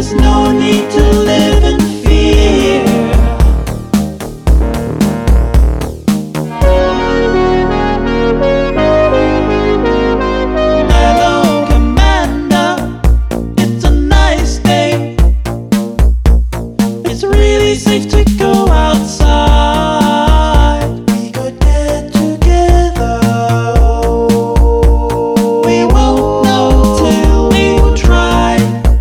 There's no need to live in fear. Hello, Commander. It's a nice day. It's really safe to go outside. We could get together. We won't know till we try.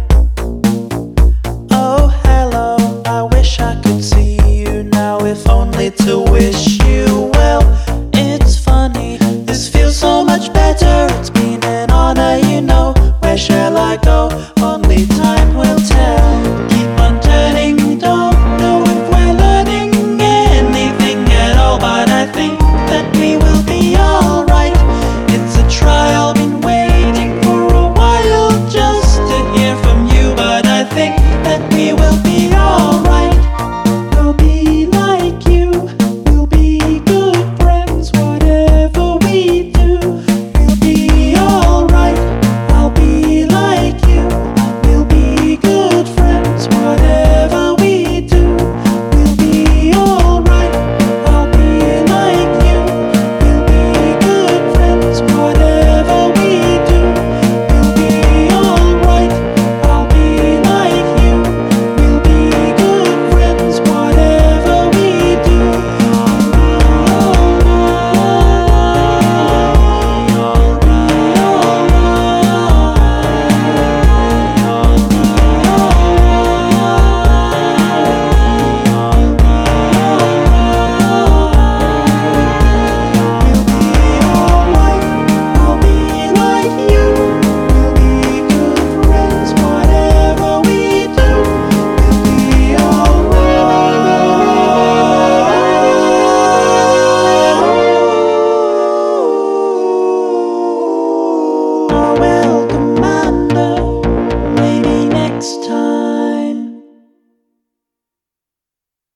Oh, hello. I wish I could see you now, if only to wish you well. It's funny, this feels so much better. It's been an honor, you know. Where shall I go? Only time will tell. Keep on turning, don't know if we're learning anything at all, but I think that we will be alright. It's a trial, been waiting for a while just to hear from you, but I think that we will be alright. We'll be like you, we'll be good friends, whatever we do, we'll be alright. I'll be like you, we'll be good friends, whatever we do, we'll be alright. I'll be like you, we'll be good friends, whatever we do, we'll be alright. I'll be like you, we'll be good friends, whatever we do, I'll be like you, we'll be good friends, whatever we do, we'll be alright. Oh, well, Commander, maybe next time.